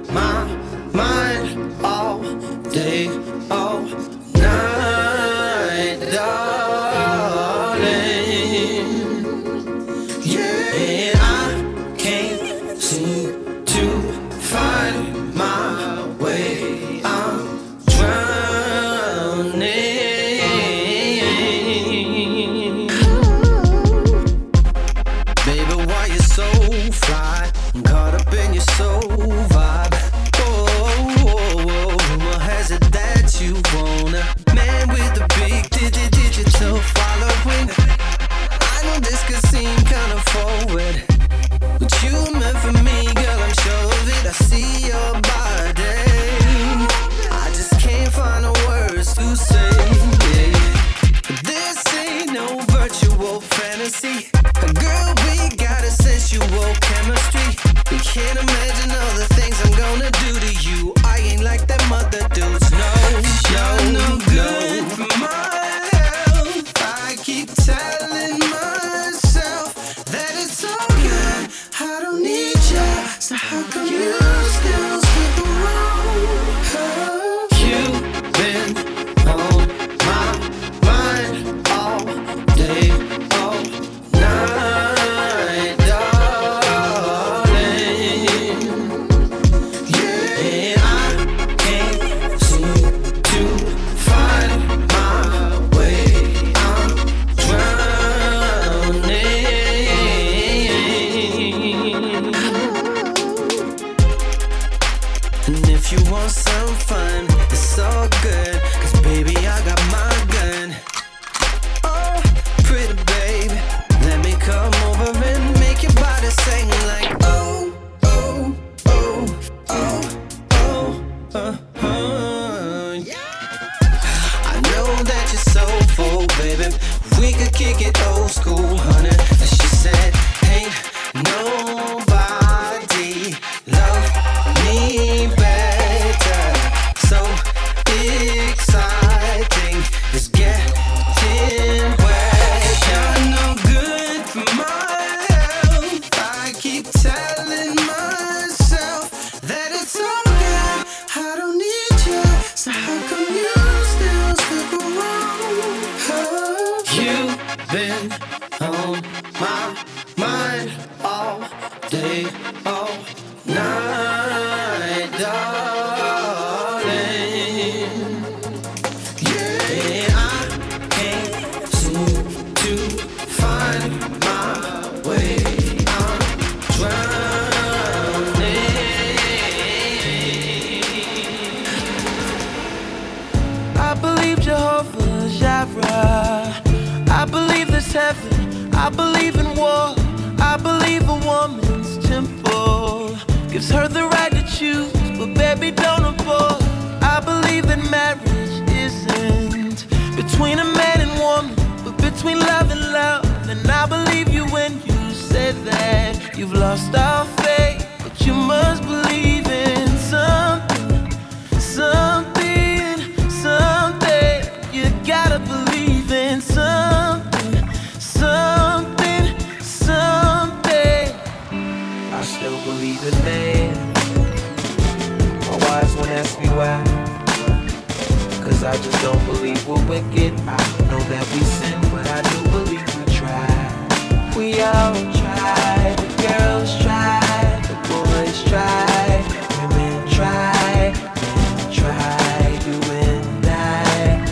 my mind all day, all night, darling. Yeah, I can't seem to find my way. I'm drowning. Baby, why you so fly? I'm caught up in your soul vibe. Rumor has it that you want a man with a big digital following. I know this could seem kind of forward, but you meant for me, girl, I'm sure of it. I see your body, I just can't find the words to say, yeah. But this ain't no virtual fantasy. Girl, we got a sensual chemistry. We can't imagine all the things I'm gonna do to you. I ain't like that mother dudes, no. You're no good for my health. I keep telling myself that it's all good. I don't need you, so how come you still stick around? You've been on my mind all day, all night, darling. Yeah, I can't seem to find my way. I'm drowning. And if you want some fun, it's all good. 'Cause baby, I got my gun. Oh, pretty baby, let me come over and make your body sing like oh, oh, oh, oh, oh, yeah. I know that you're so full, baby. We could kick it old school, honey. And she said, ain't nobody love me better. So exciting, it's getting wet. You're no good for my health. I keep telling myself that it's all good. I don't need you, so how come you still stick around? You've been on my mind all day, all night, darling. Yeah, I can't seem to find my way. I'm drowning. I believe Jehovah Jireh. I believe there's heaven. I believe in war. I believe a woman's temple gives her the right to choose, but baby, don't abort. I believe that marriage isn't between a man and woman, but between love and love. And I believe you when you said that you've lost all faith, but you must believe in something, something, something. You gotta believe in something, something, something. I still believe in man. My wise one ask me why, 'cause I just don't believe we're wicked. I know that we sin, but I do believe we try. We all try, the girls try, the boys try, women try, men try, you and I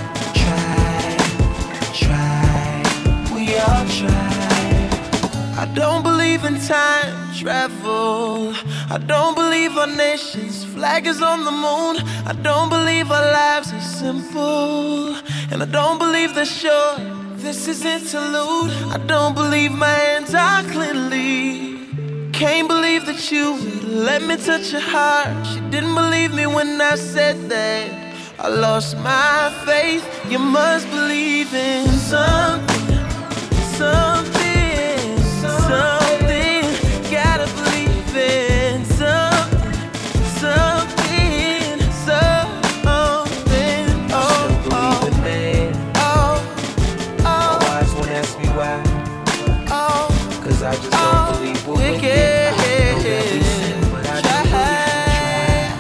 try, we all try. I don't believe in time travel. I don't believe our nation's flag is on the moon. I don't believe our lives are simple. And I don't believe they're short. This is interlude. I don't believe my hands are cleanly. Can't believe that you would let me touch your heart. She didn't believe me when I said that I lost my faith. You must believe in something, something, something. Gotta believe in something, something, something. Oh, oh, oh, oh. My wise one ask me why. Oh, 'cause I just don't believe we're wicked. I know that we sin, but I do believe we try.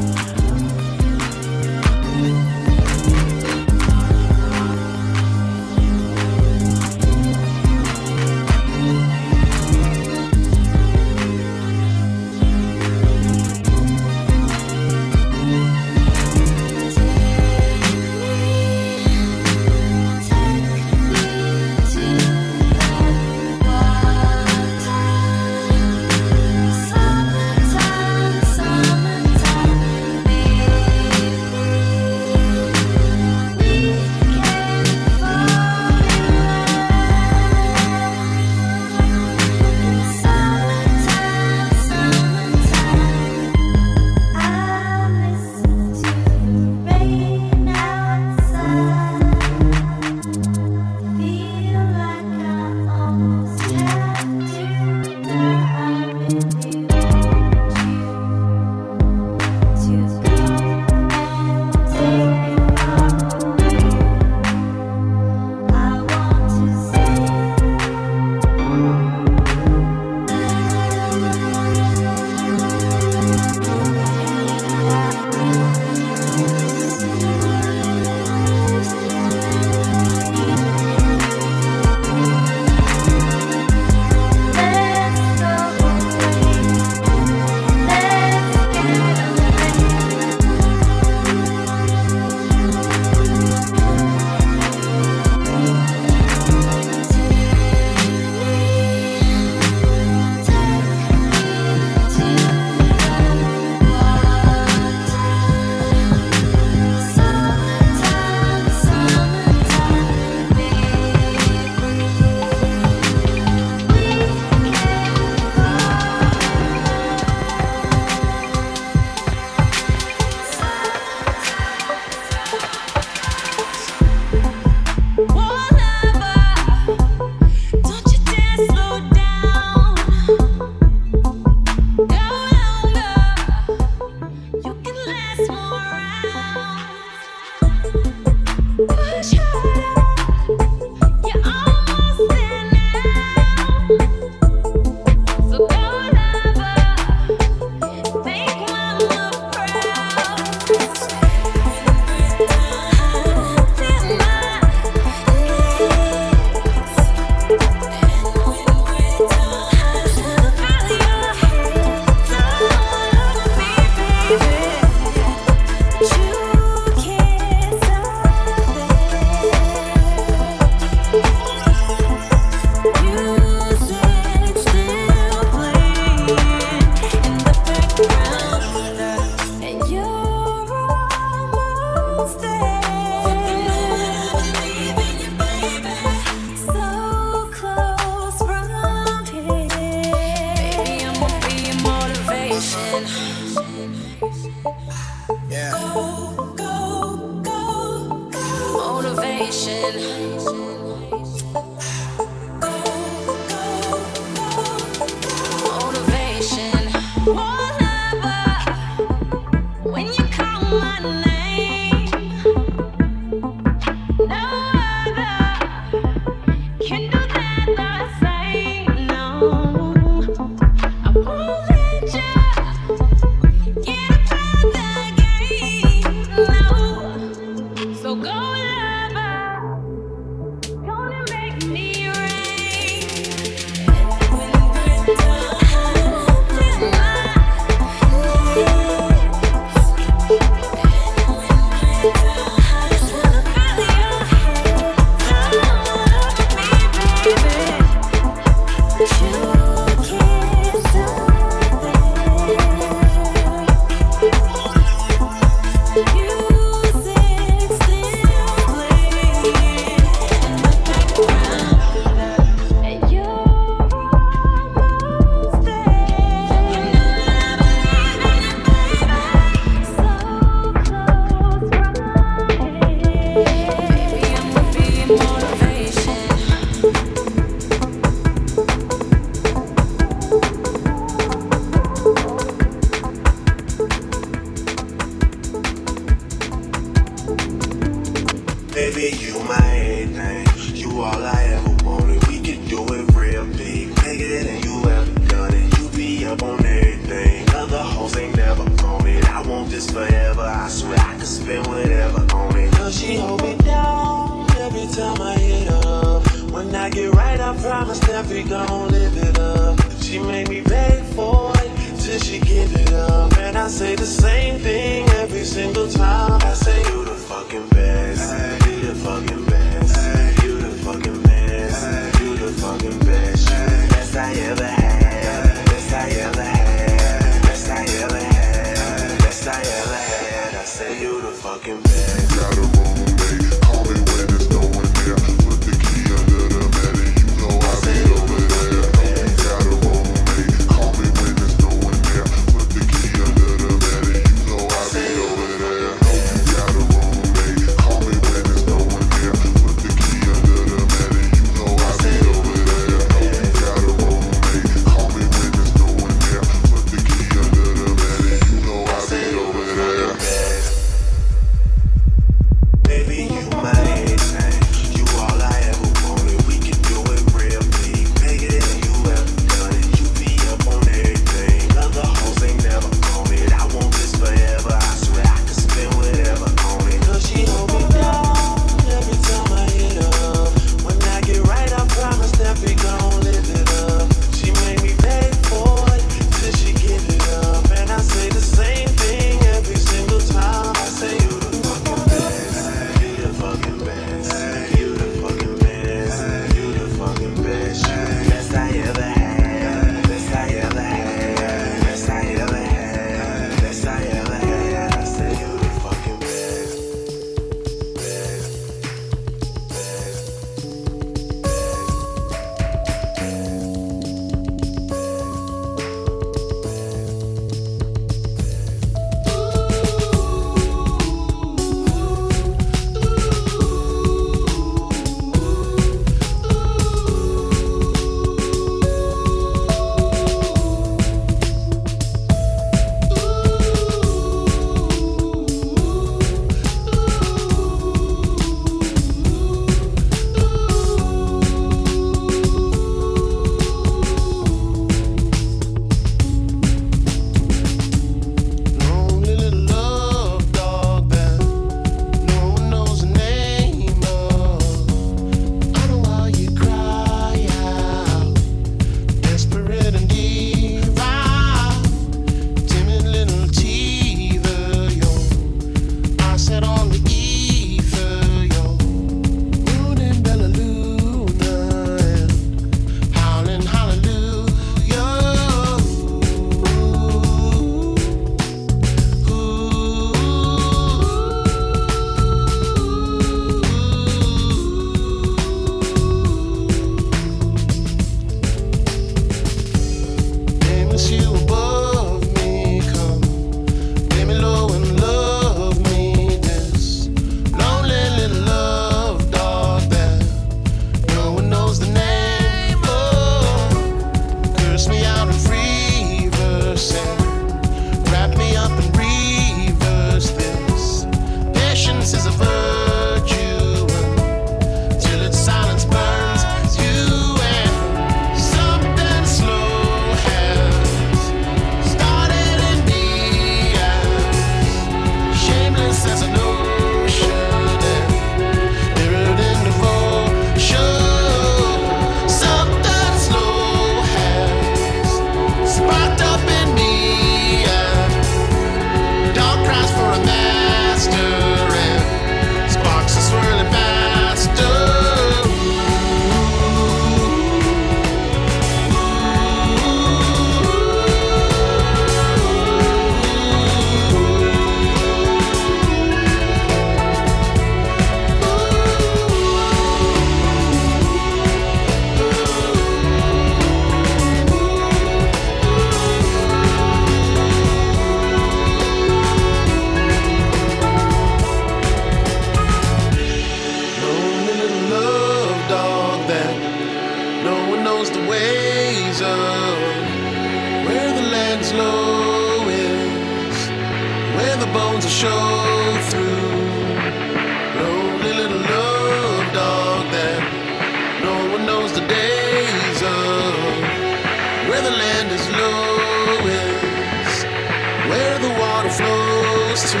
show through. Lonely little love dog that no one knows the days of. Where the land is lowest, where the water flows to.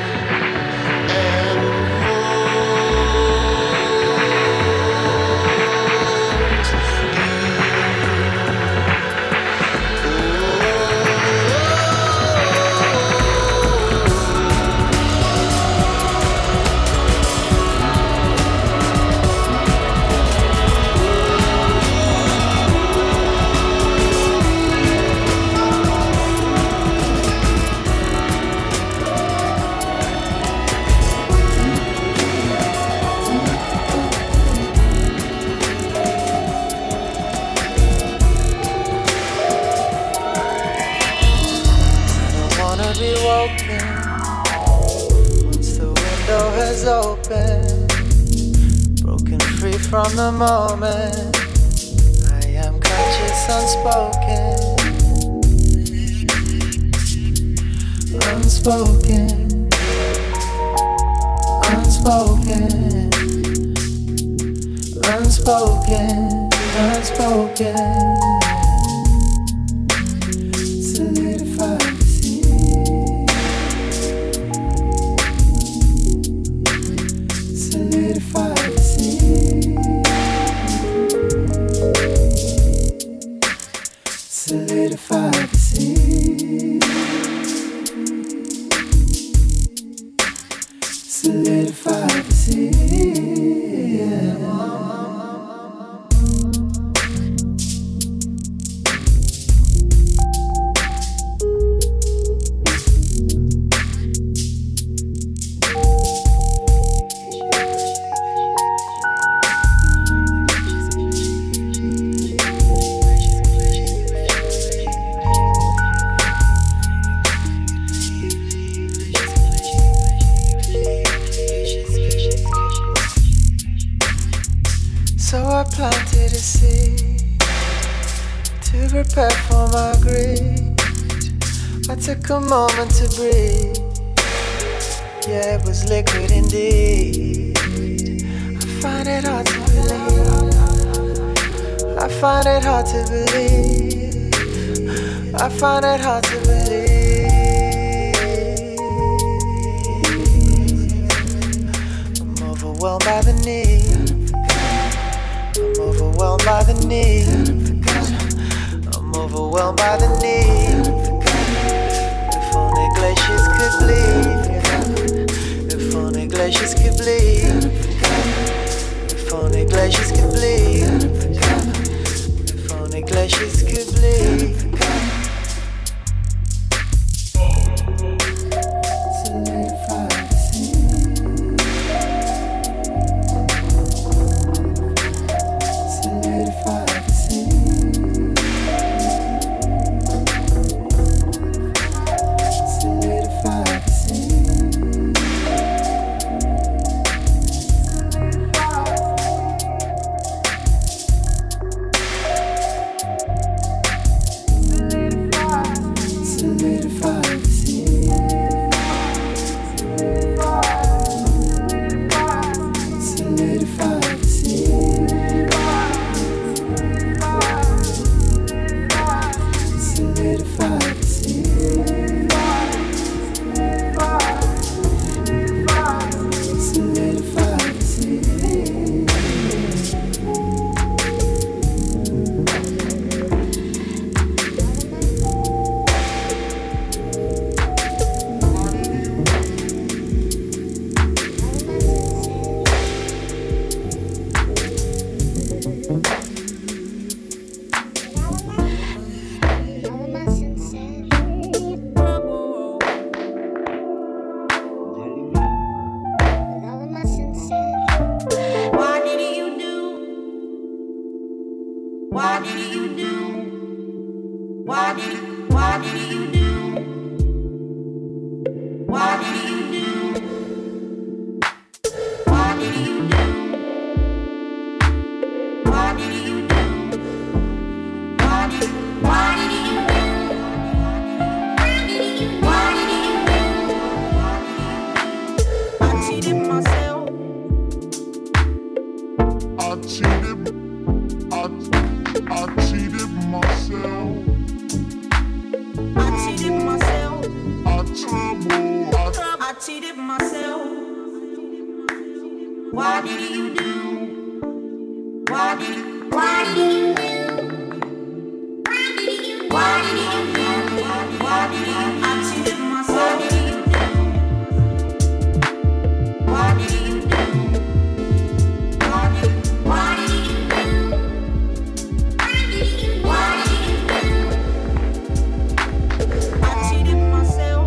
Open, broken free from the moment. I am conscious, unspoken, unspoken, unspoken, unspoken, unspoken. Solidified. Solidify the sea. Solidify the sea. So I planted a seed to prepare for my greed. I took a moment to breathe. Yeah, it was liquid indeed. I find it hard to believe. I find it hard to believe. I find it hard to believe. I'm overwhelmed by the need. I'm overwhelmed by the need. I'm overwhelmed by the need. If only glaciers could bleed. If only glaciers could bleed. If only glaciers could bleed. If only glaciers could bleed. myself, why did you do? Why did you do? Why did you do? Why did you do? Why did you? I cheated myself. Why did you do? Why did you do? Why did you do? Why did you do? I cheated myself.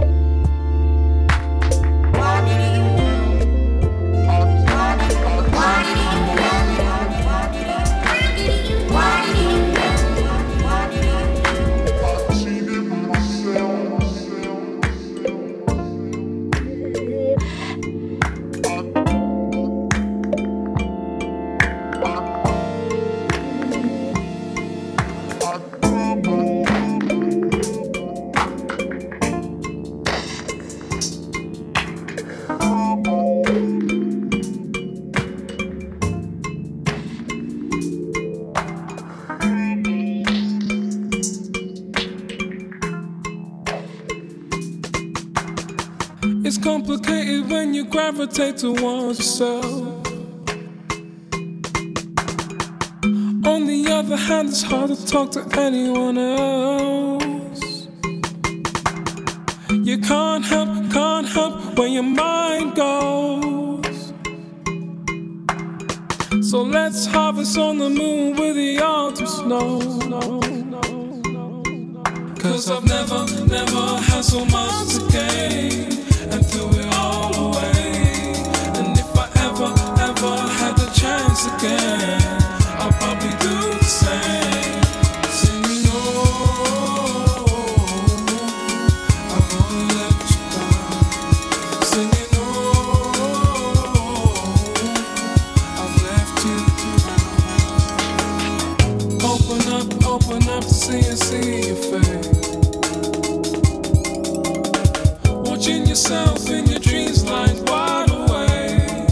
Why did you do? Why did you do? Why did you do? Why did you do? Why did you do? It's complicated when you gravitate towards yourself. On the other hand, it's hard to talk to anyone else. You can't help where your mind goes. So let's harvest on the moon with the autumn snow. Cause I've never had so much to gain and threw it all away. And if I ever had the chance again, I'll probably do the same. Singing, oh, I've only let you down. Singing, oh, I've left you. Open up to see your face. Watching yourself in your dreams like wide awake.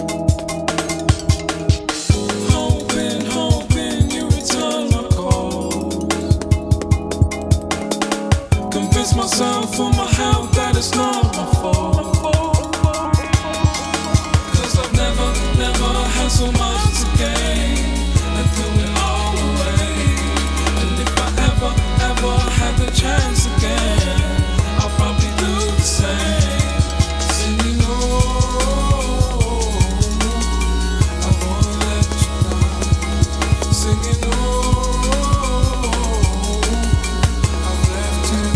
Hoping you return my calls. Convince myself for my health that it's not my fault. Cause I've never had so much to gain and threw it all away. And if I ever had the chance again, I'll probably do the same. Singing, oh, I wanna let you down. Singing, oh, I've left you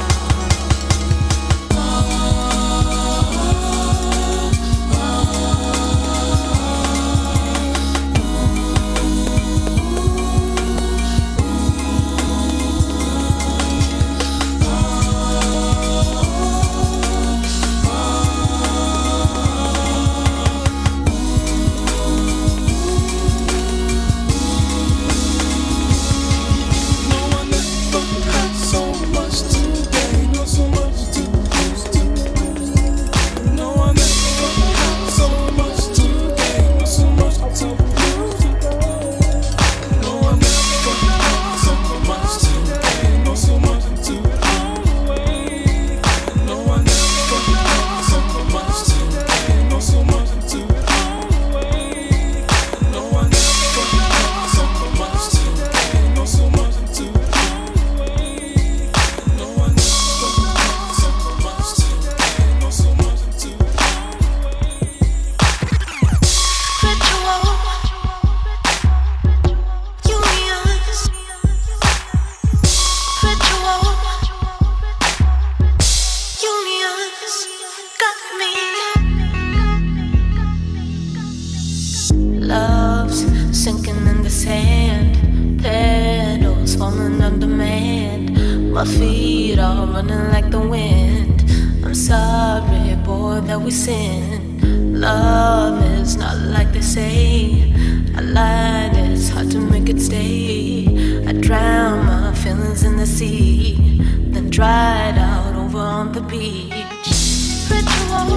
My feet are running like the wind. I'm sorry, boy, that we sinned. Love is not like they say. I lied, it's hard to make it stay. I drown my feelings in the sea, then dried out over on the beach. Ritual,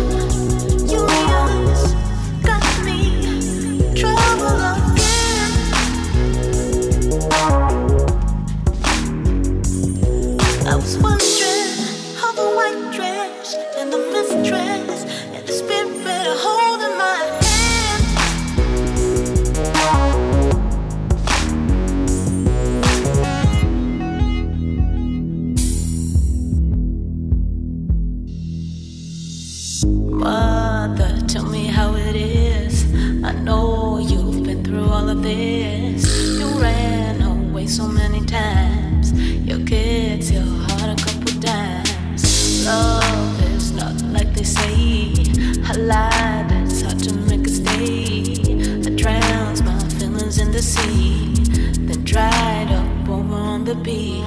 unions got me trouble again. I was wondering how the white dress and the mistress and Mother, tell me how it is. I know you've been through all of this. You ran away so many times. Your kids, your heart a couple times. Love is not like they say. I lied, it's hard to make a stay. I drowned my feelings in the sea, then dried up over on the beach.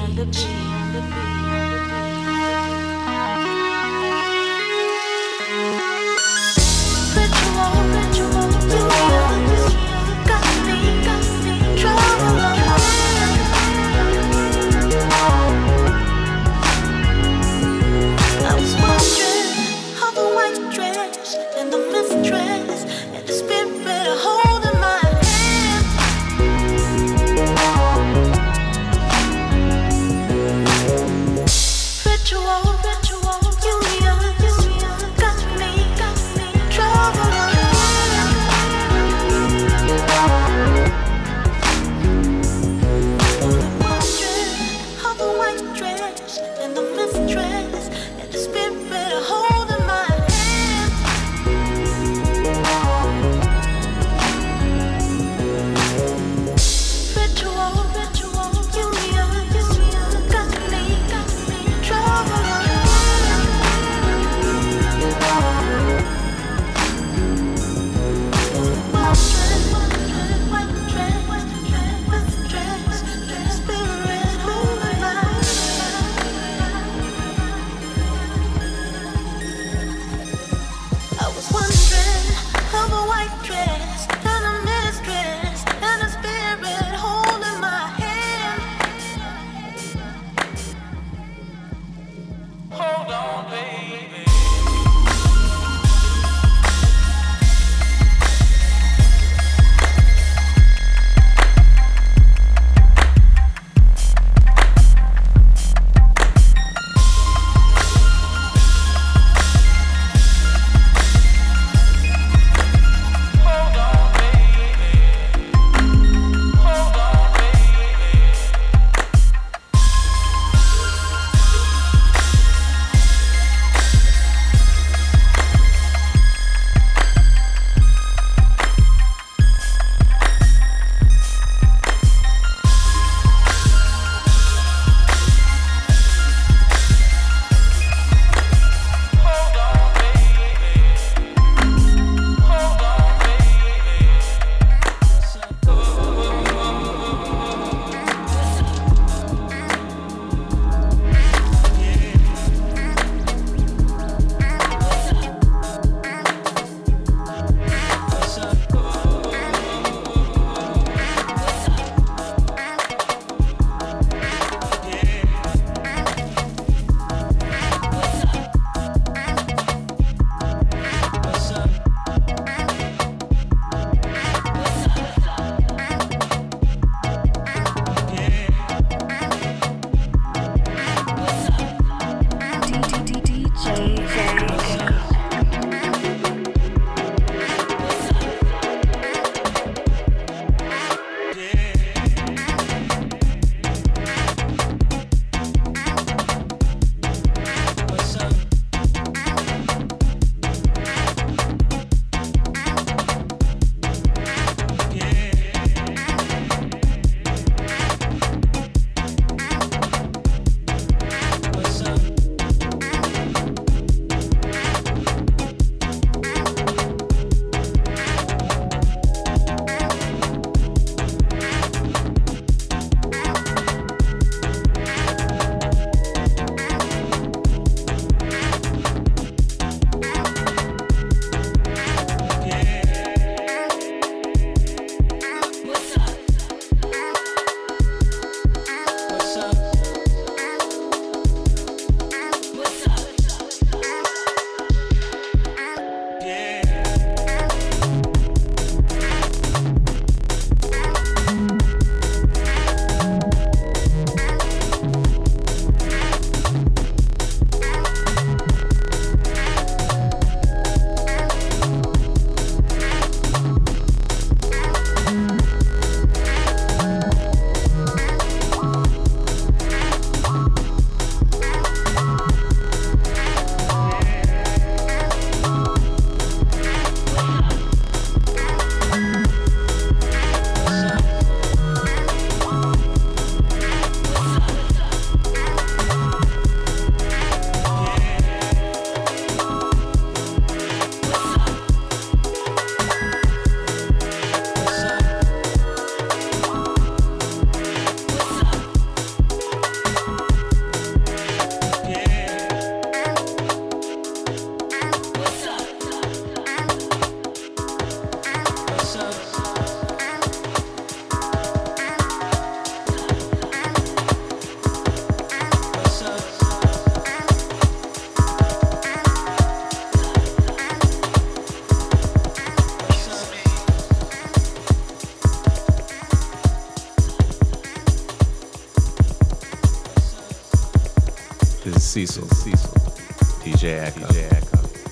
Cecil, DJ Echo.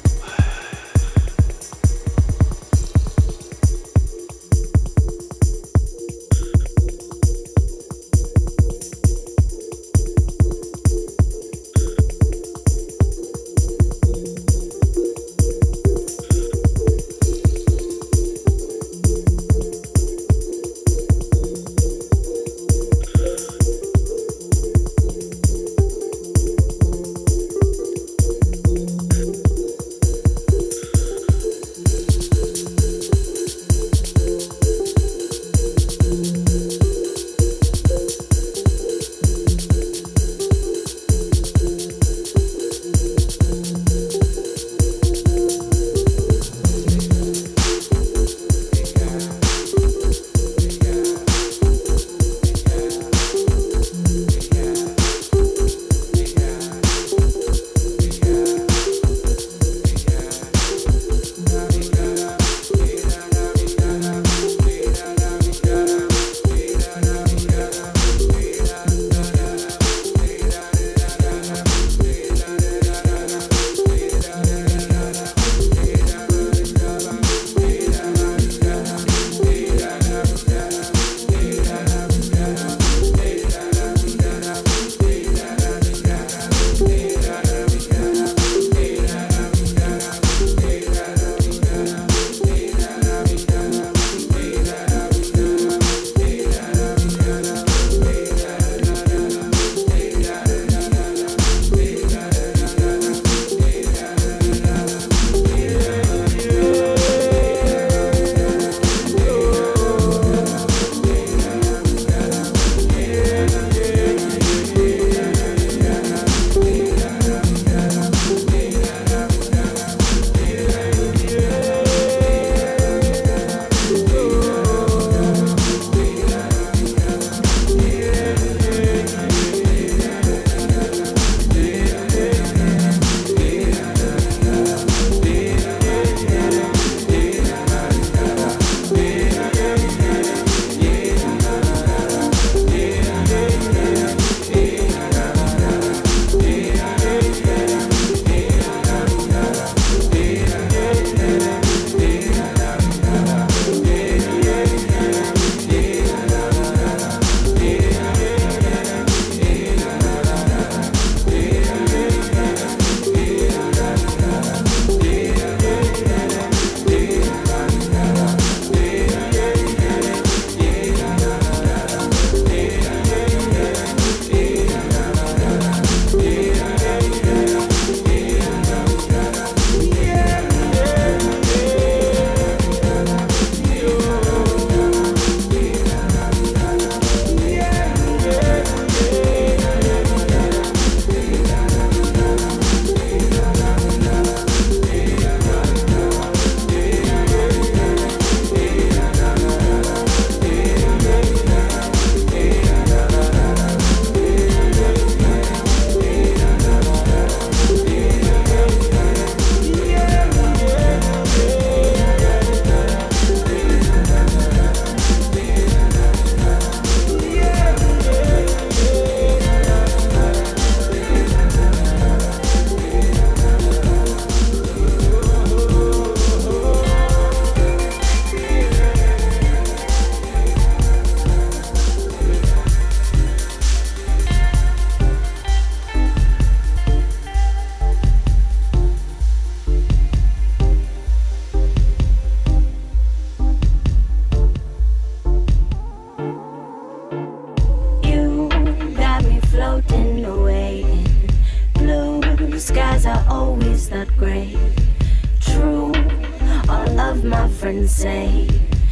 friends say,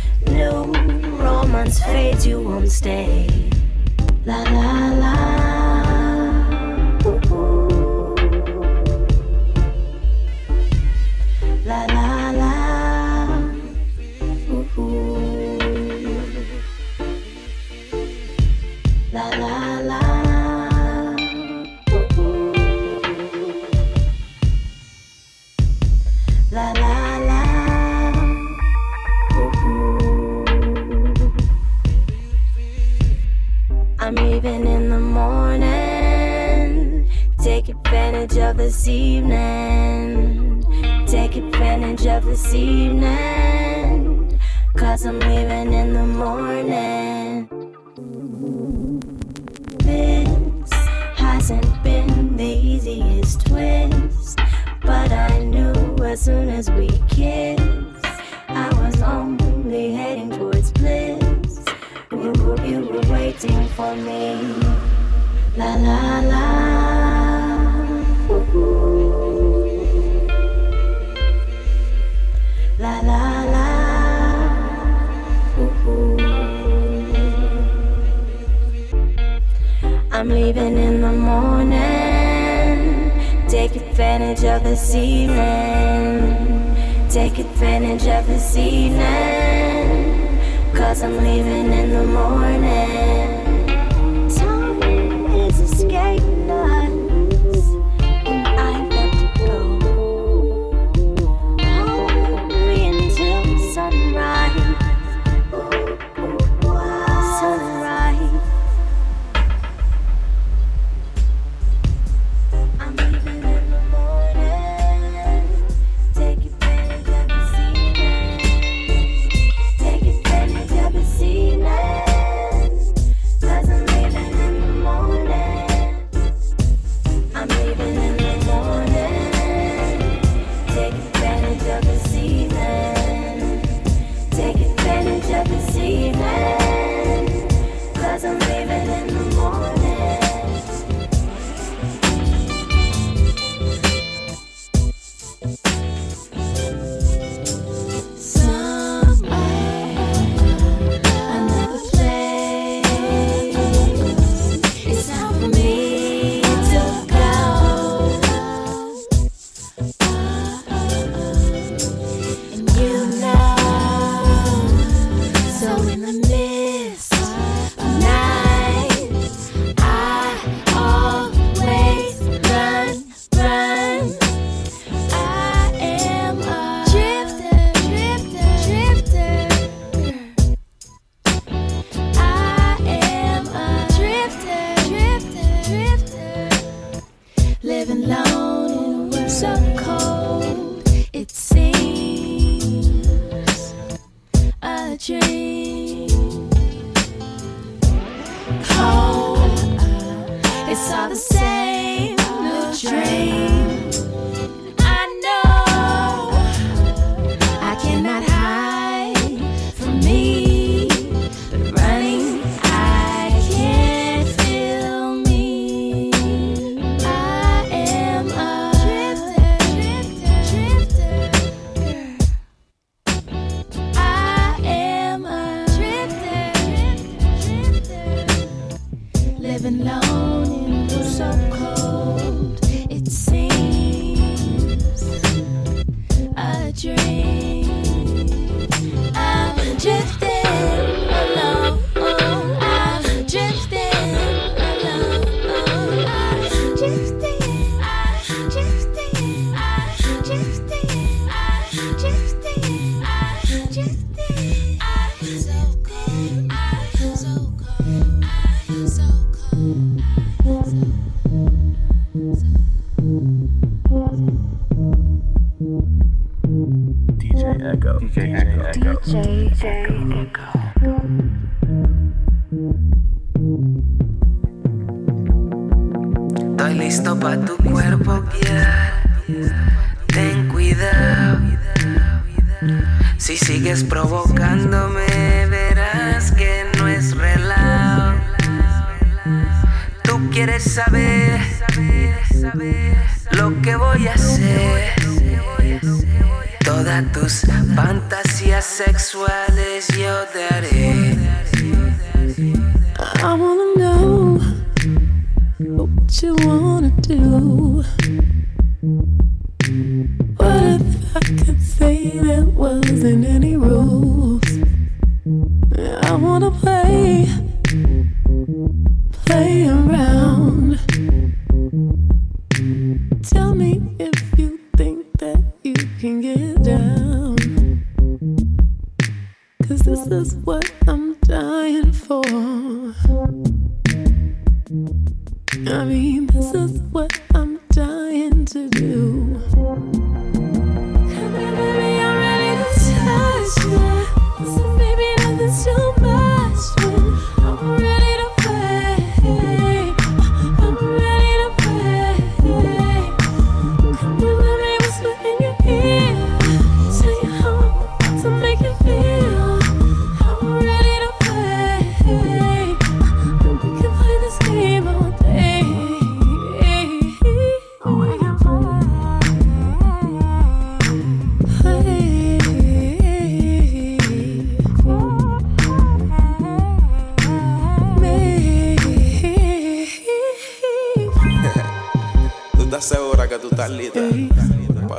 no romance fades, you won't stay. La la la. Ooh, ooh. La la la. Ooh, ooh. La la la. Ooh, ooh. La la la. I'm leaving in the morning. Take advantage advantage of this evening, 'cause I'm leaving in the morning. This hasn't been the easiest twist, but I knew as soon as we kissed, I was only heading towards bliss. You were waiting for me. La la la. Ooh. La la la. Ooh. I'm leaving in the morning. Take advantage of this evening. Take advantage of this evening, 'cause I'm leaving in the morning. Time is escaping us, and I've got to go. Hold me until sunrise. Sunrise. I'm leaving in the morning. Take advantage of this evening. Take advantage of this evening, 'cause I'm leaving in the morning. I'm leaving in the morning. Take advantage of this evening. Take advantage of this evening, 'cause I'm leaving in the morning. Somewhere, another place. It's time for me to go. And you know, so in the midst of night, I always run. I am a drifter. I am a drifter. Living alone in a world so cold, it seems a dream. Cold, it's all the same, a dream. I know I cannot hide from me, but running I can't feel me. I am a drifter. I am a drifter. Living alone in a world so cold, it seems a dream. I'm drifting alone. I'm drifting alone. I'm drifting. So DJ Echo. Estoy listo pa' tu cuerpo, guiar. Ten cuidado. Si sigues provocándome, verás que no es relajo. Tú quieres saber lo que voy a hacer. Todas tus fantasías sexuales yo te haré. I wanna know what you wanna do. What if I could say there wasn't any rules? I wanna play around. Tell me if you think that you can get down, 'cause this is what I'm dying for. I mean, this is what I'm dying to do. Come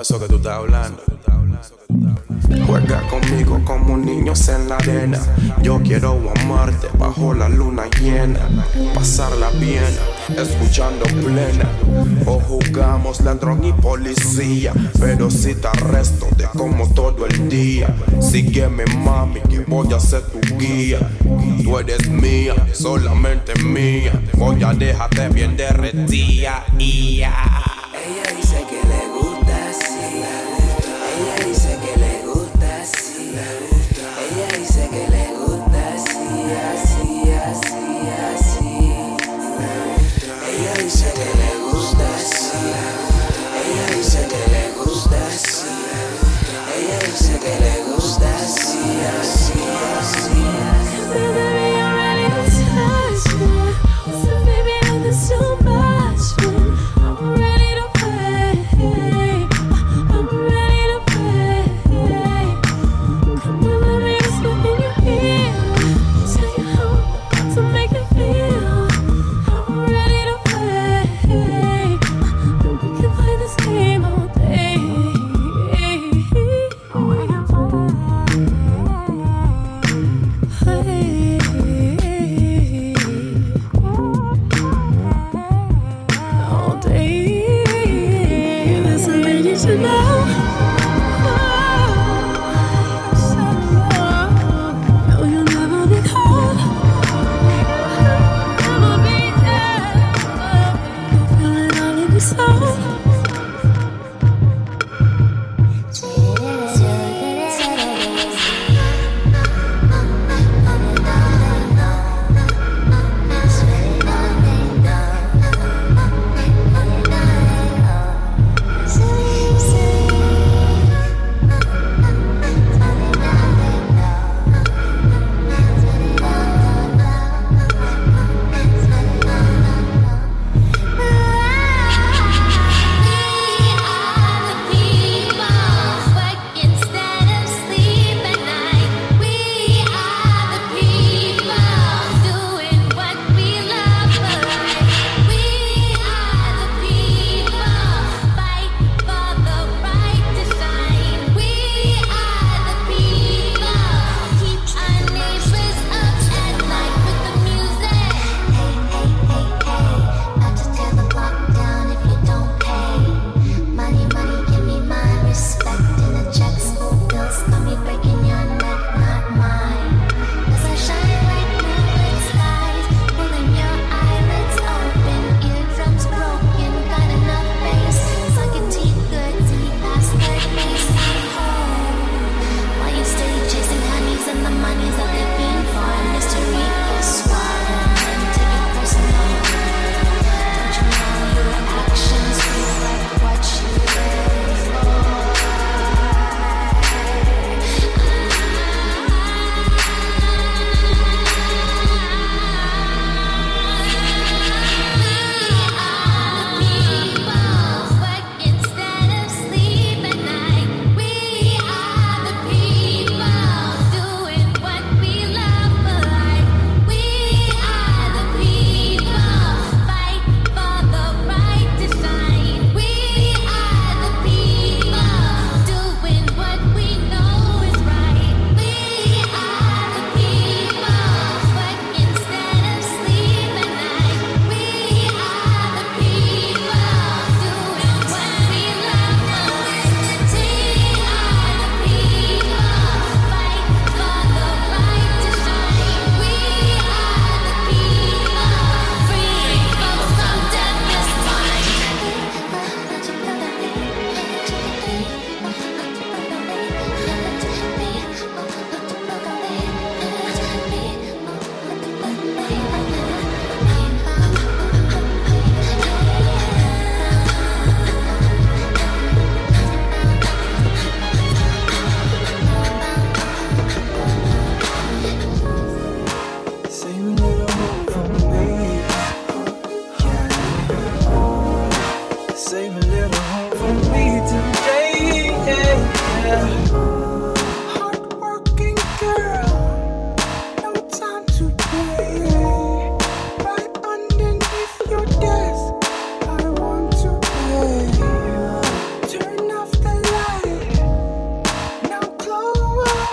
eso que tú estás hablando. Juega conmigo como niños en la arena. Yo quiero amarte bajo la luna llena, pasarla bien, escuchando plena. O jugamos ladrón y policía, pero si te arresto te como todo el día. Sígueme mami, que voy a ser tu guía. Tú eres mía, solamente mía. Voy a dejarte bien derretida. Ella dice que le gusta así. Ella dice que le gusta así. Ella dice que le gusta así, así, así, así. Ella dice que le gusta así. Ella dice que le gusta así. Ella dice que le gusta así, así, así. Baby, I'm ready to touch me. So baby, nothing's too much for me. I'm ready to play. I'm ready to play. Come on, let me whisper in your ear. Tell you how I'm to make it feel. I'm ready to play. We can play this game all day. We can play.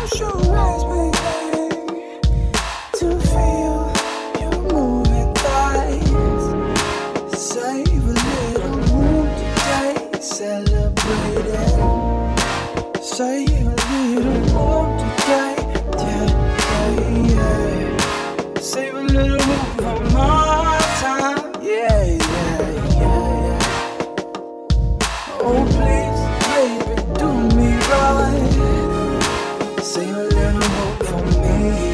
close your eyes, baby, to feel your moving thighs. Save a little room today, celebrate it. Save a little room today, yeah. Save a little room for my time, yeah. Oh please, baby, do me right. Save a little room for me,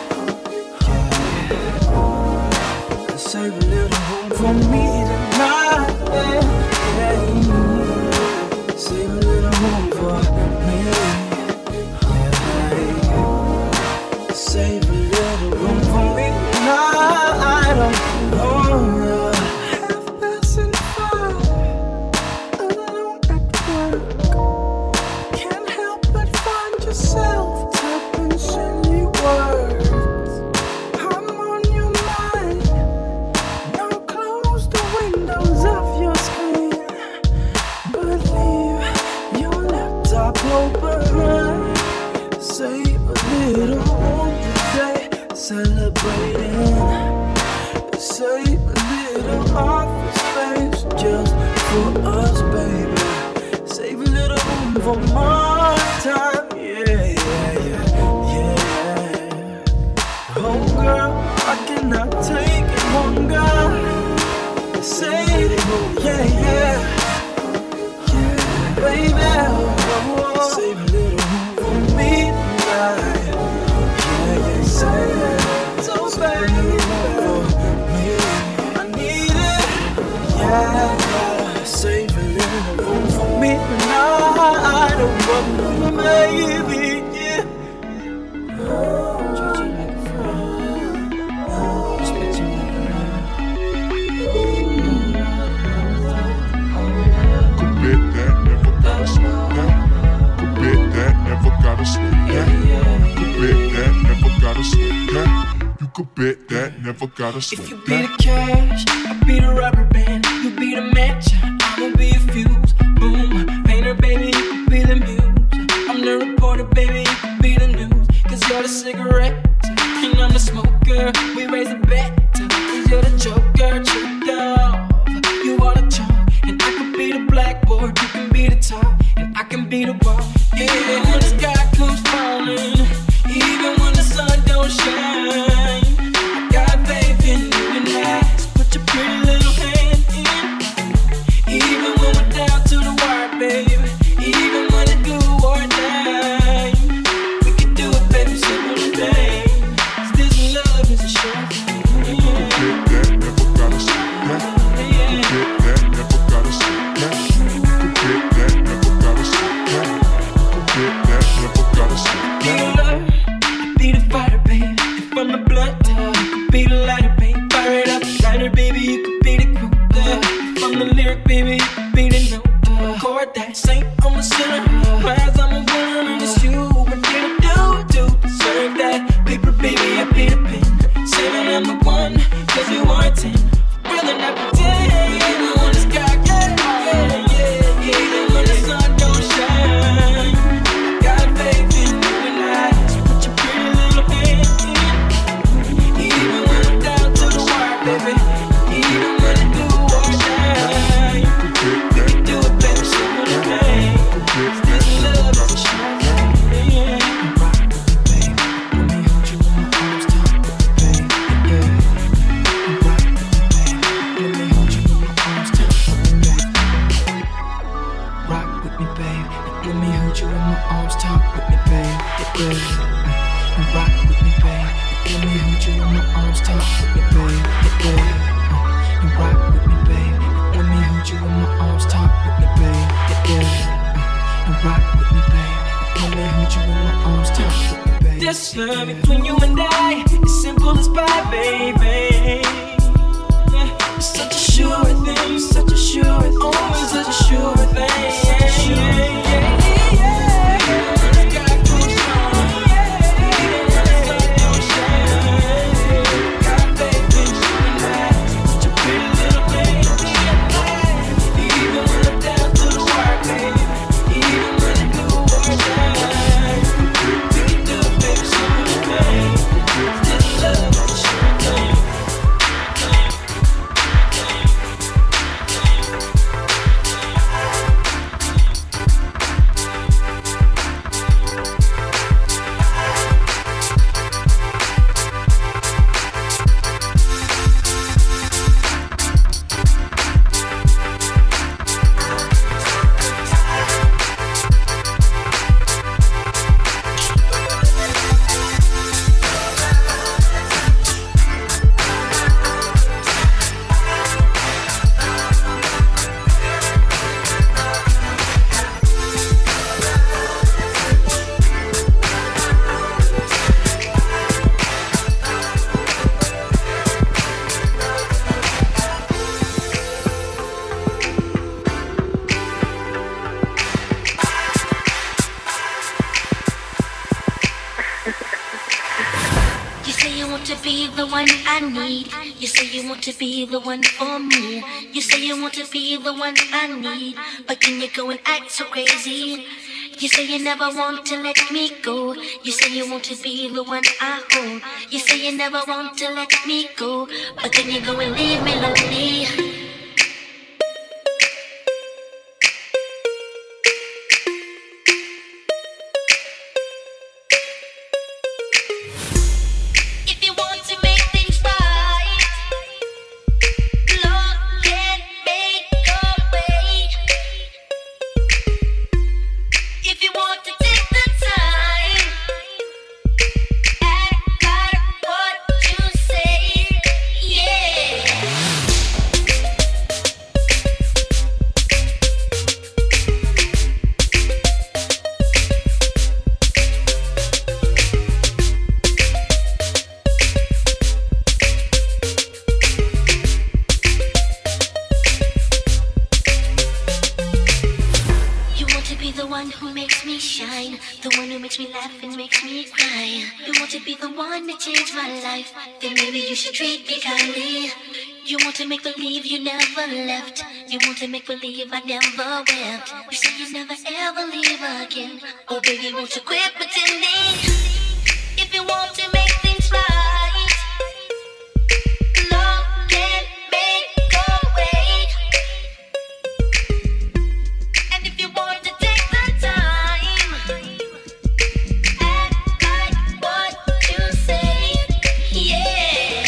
yeah. Save a little room for me tonight, yeah. Save a little room for me, yeah. Save a little room for me tonight, oh, half past 5, alone at work. Can't help but find yourself typing silly words. I'm on your mind. Now close the windows of your screen, but leave your laptop open. Save a little room today, celebrating. Save a little office space just for us, baby. Save a little room for my time, yeah. Oh girl, I cannot take it longer. Save it, yeah. Baby, save a little room for me tonight, yeah. Save it, so baby, I need it, yeah. Save a little room for me tonight, oh baby, yeah. Treat you like a friend, respect you like a Commit that, never gotta slow down. Commit that, never gotta slow down. Commit that, never gotta slow down. You could bet that, never gotta slow down. If you be the cash, I'll be the rubber band. You be the match, I'ma be a fuse. Boom, painter, baby, you could be the muse. I'm the reporter, baby, you could be the news. Cause you're the cigarette, and I'm the smoker. We raise a bet, cause you're the joker. Tricked off, you are the chalk. And I could be the blackboard, you can be the top. And I can be the wall, yeah. When the sky comes falling, even when the sun don't shine, I got faith in you and I. So put your pretty little hand in. Even when we're down to the wire, baby. Even when it's do or die, we can do it, baby, simple today. 'Cause this love is a short thing. Commit that, never gotta slow down. Commit that, never gotta slow down. Commit that, never gotta slow down. Commit that, never gotta slow down. Be the fighter, baby. If I'm the blunt, you could be the lighter, baby. Fire it up, lighter, baby. You could be the cool. If I'm the lyric, baby, you could be the note. Chord that saint, I'm a sinner. Prize, I'm a winner, and it's you. What did I do to deserve that? Paper, baby, I be the pen. Saying I'm the one, 'cause you are 10. Rather not pretend. Even when the sky, yeah. Even when the sun don't shine, I got faith in you and I. So put your pretty little hand in. Even when I'm down to the wire, baby. Even when it do or die, we can do it, baby, simple today. This love is a short thing, yeah. Rock with me, baby. Let me hold you in my arms, talk with me, baby, yeah. Rock with me, baby. Let me hold you in my arms, talk with me, baby. Rock with me, babe. Let me hold you in my arms, talk with me, babe. Yeah. Rock with me, babe. Let me hold you in my arms, talk with me, babe. Yeah. Rock with me, babe. Let me hold you in my arms, talk with me, babe. Yeah. Rock with me, babe. Let me hold you in my arms, talk with me, babe. This love between you and I is simple as pie, baby. Yeah. It's such a sure thing, such a sure thing, always such a sure thing. We can do You say you want to be the one I need. You say you want to be the one for me. You say you want to be the one I need. But then you go and act so crazy. You say you never want to let me go. You say you want to be the one I hold. You say you never want to let me go. But then you go and leave me lonely. Believe I never wept. You say you never ever leave again. Oh baby, won't you quit pretending? If you want to make things right, love can make go away. And if you want to take the time, act like what you say, yeah.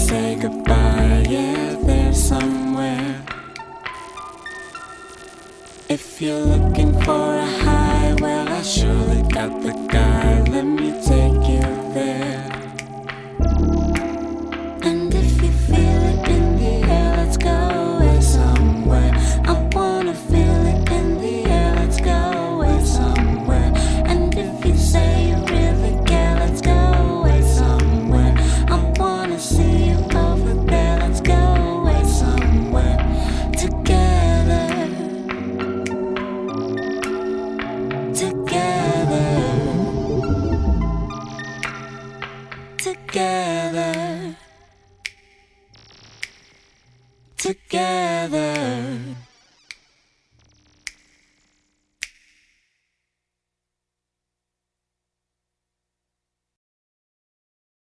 say goodbye, yeah, there's somewhere. If you're looking for a high, well, I surely got the guy. Let me take you there. And if you feel it in the air, let's go away somewhere. I wanna feel it in the air, let's go away somewhere. And if you say you really care, let's go away somewhere. I wanna see you over there, let's go away somewhere together. Together. Together. Together.